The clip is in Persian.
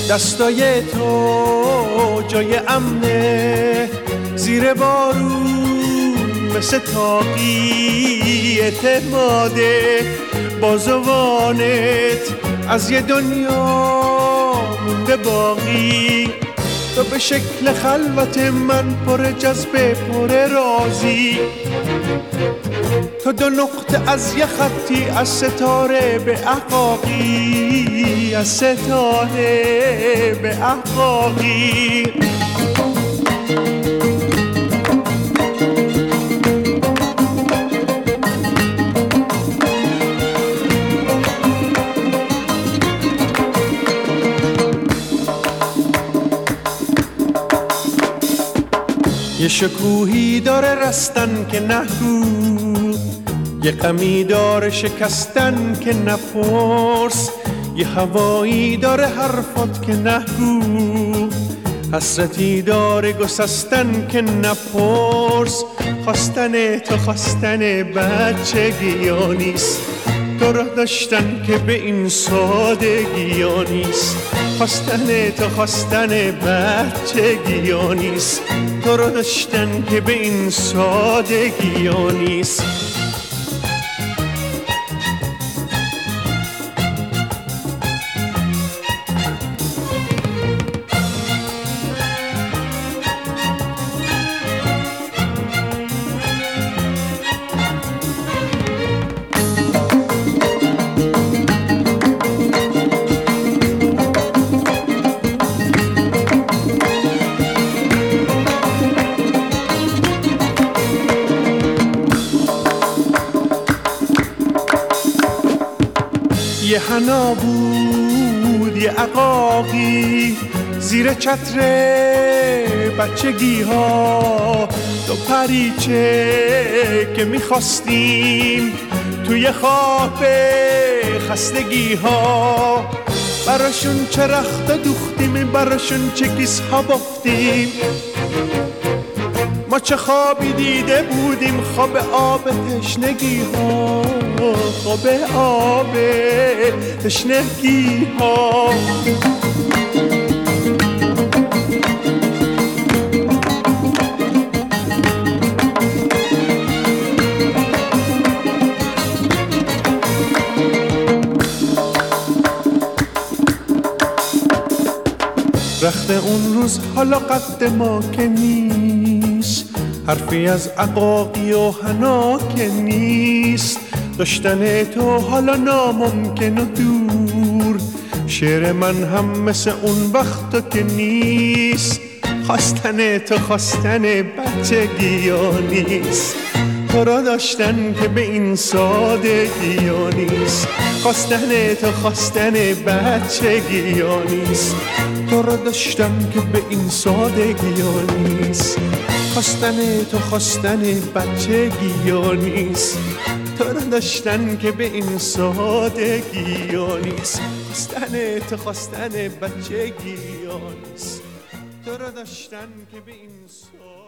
دستای تو جای امنه، زیر بارون مثل تاقی اعتماده، بازوانت از یه دنیا مونده باقی. تو به شکل خلوت من پر جذبه پر رازی، تو دو نقطه از یه خطی از ستاره به احقاقی، از ستاره به احقاقی. یه شکوهی داره رستن که نگو، یه غمی داره شکستن که نپرس، یه هوایی داره حرفات که نگو، حسرتی داره گسستن که نپرس. خواستن تو خواستن بچگی ها نیست، تو را داشتن که به این سادگی ها نیست. خواستن تو خواستن بچگی ها نیست، تو را داشتن که به این سادگی ها نیست. یه حنا بود یه عقاقی زیر چتر بچگی ها، دو پریچه که میخواستیم توی خواب خستگی ها. براشون چه رخت دوختیم، براشون چه کیس ها بافتیم، ما چه خوابی دیده بودیم، خواب آب تشنگی ها، خواب آب تشنگی ها. رخت اون روز حالا قد ما که نیست، حرفی از عقاقی و حنا که نیست. داشتن تو حالا ناممکن و دور، شعر من هم مثل اون وقتا که نیست. خواستن تو خواستن بچگی ها نیست، تو را داشتن که به این سادگی ها نیست. خواستن تو خواستن بچگی ها نیست، تو را داشتن که به این سادگی ها نیست. خواستن تو خواستن بچگی ها نیست، تو را داشتن که به این سادگی ها نیست. خواستن تو خواستن بچگی ها نیست، تو را داشتن که به این سادگی